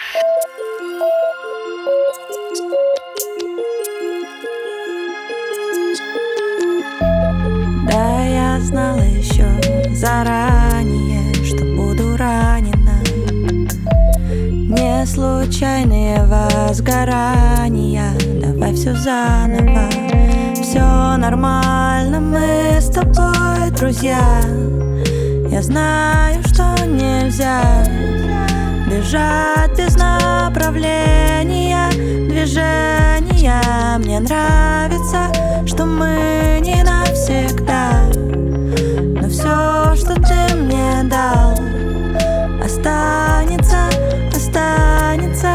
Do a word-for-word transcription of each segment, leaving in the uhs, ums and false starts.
Да, я знала еще заранее, что буду ранена. Не случайные возгорания, давай все заново. Все нормально, мы с тобой друзья. Я знаю, что нельзя бежать без направления движения. Мне нравится, что мы не навсегда, но все, что ты мне дал, останется, останется.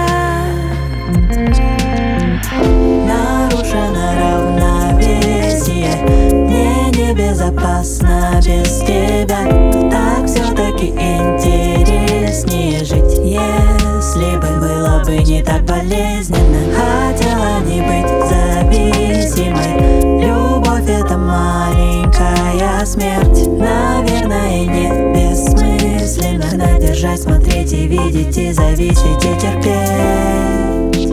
Нарушено равновесие, мне небезопасно без тебя. Так все-таки интереснее жить, если бы было бы не так болезненно. Хотела не быть зависимой, любовь — это маленькая смерть. Наверное, не бессмысленно надо держать, смотреть и видеть, и зависеть, и терпеть.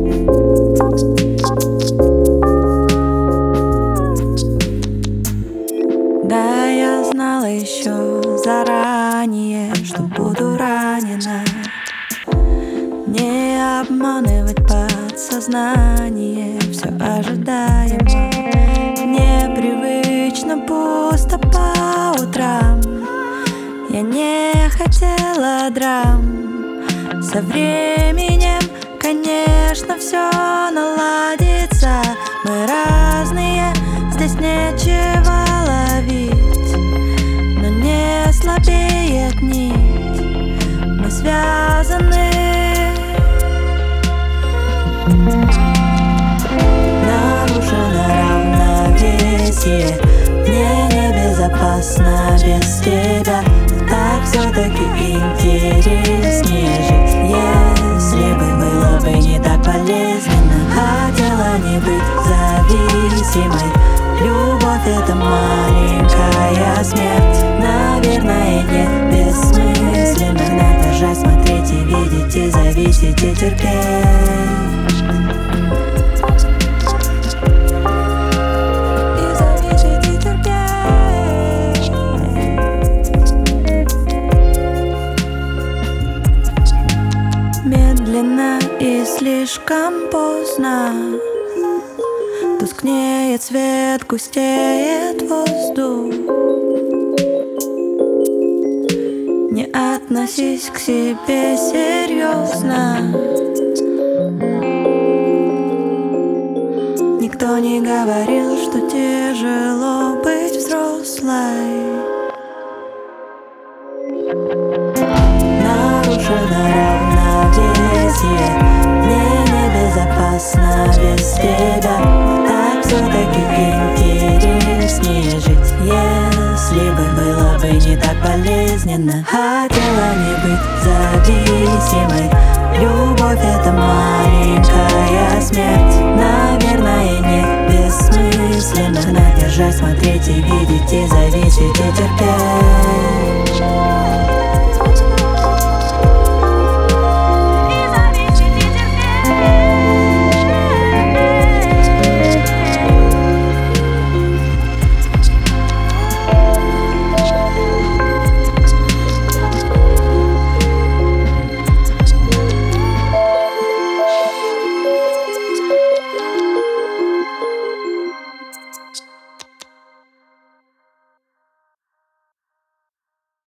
Да, я знала еще заранее, что буду ранена. Не обманывать подсознание, все ожидаемо. Непривычно пусто по утрам. Я не хотела драм. Со временем, конечно, все наладится. Мы разные, здесь нечего ловить, но не слабеет нить, мы связаны. Нарушено равновесие, мне небезопасно без тебя. Так все-таки интереснее жить, если бы было бы не так болезненно. Хотела не быть зависимой, любовь — это маленькая смерть. Наверное, не бессмысленно надо держать, смотреть и видеть, и зависеть, и терпеть. Медленно и слишком поздно тускнеет свет, густеет воздух. Не относись к себе серьезно. Никто не говорил, что тяжело быть взрослой. Нарушено равновесие, мне небезопасно без тебя. Так все-таки интереснее жить, если бы было бы не так болезненно. Хотела не быть зависимой, любовь — это маленькая смерть. Наверное, не бессмысленно надо держать, смотреть и видеть, и зависеть, и терпеть.